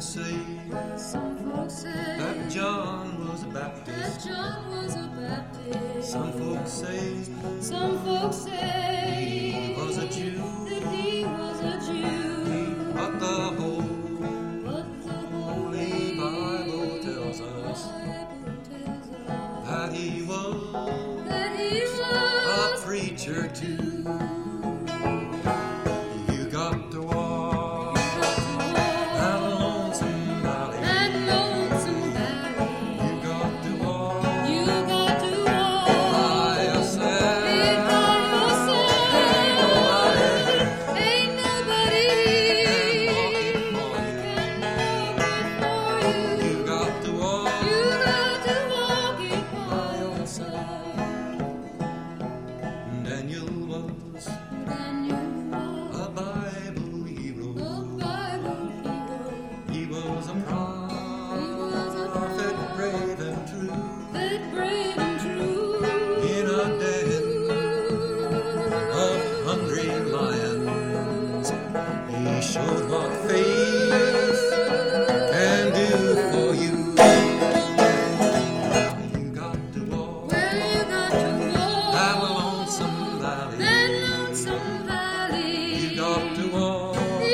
folks say that John was a Baptist. Some folks say he was a Jew. But the Holy Bible tells us that he was a preacher too. You got to walk that lonesome valley. You got to walk by yourself. Ain't nobody can walk it for you. You got to walk by yourself. Daniel was a Bible hero. He was a prophet, brave and true. In a den of hungry lions, he showed what faith can do for you. You got to walk that lonesome valley. You got to walk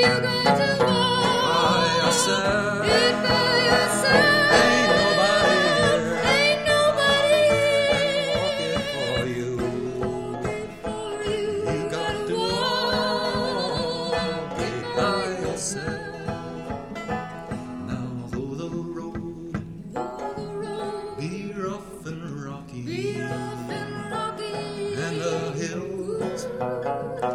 by yourself. Ain't nobody here can walk it for you. You got to walk it by yourself. Now though the road be rough and rocky, and the hills